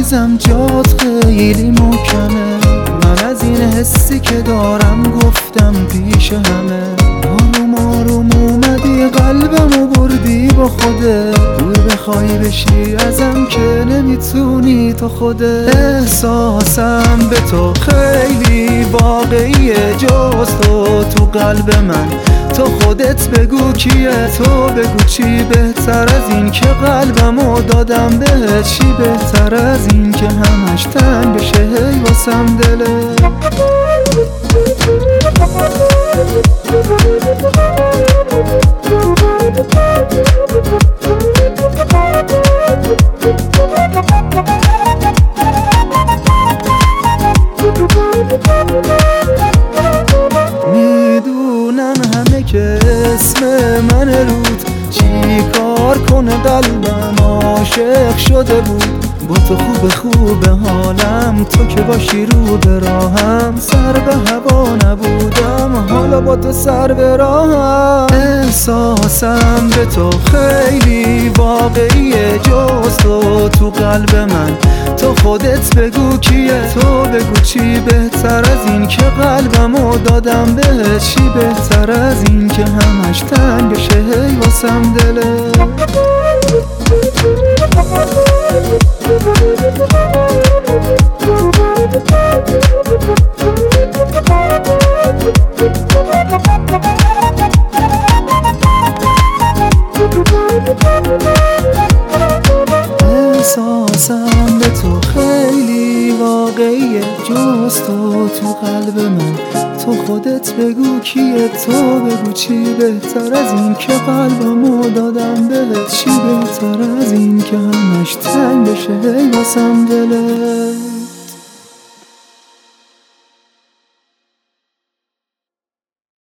هنوزم جات خیلی محکمه. من از این حسی که دارم گفتم پیش همه. آروم آروم اومدی قلبمو بردی با خودت. دور بخوای بشی ازم که نمیتونی تو خودت. احساسم به تو خیلی واقعیه، جز تو قلب من. تو خودت بگو کیه، تو بگو چی بهتر از این که قلبمو دادم بهت. چی بهتر از این که همش تنگ بشه هی واسم دله. میدونم همه که اسم من رود، چی کار کنه قلبم عاشق شده بود. با تو خوب حالم، تو که باشی رو به راهم. سر به هوا نبودم، حالا با تو سر به راهم. احساسم به تو خیلی واقعیه، جز تو قلب من. تو خودت بگو کیه، تو بگو چی بهتر از این که قلبمو دادم بهت. چی بهتر از این که همش تنگ بشه هی واسم دله. احساسم به تو خیلی واقعیه، جز تو قلب من. تو خودت بگو کیه، تو بگو چی بهتر از این که قلبمو دادم بهت. چی بهتر از این که همش تنگ بشه هی واسم دله.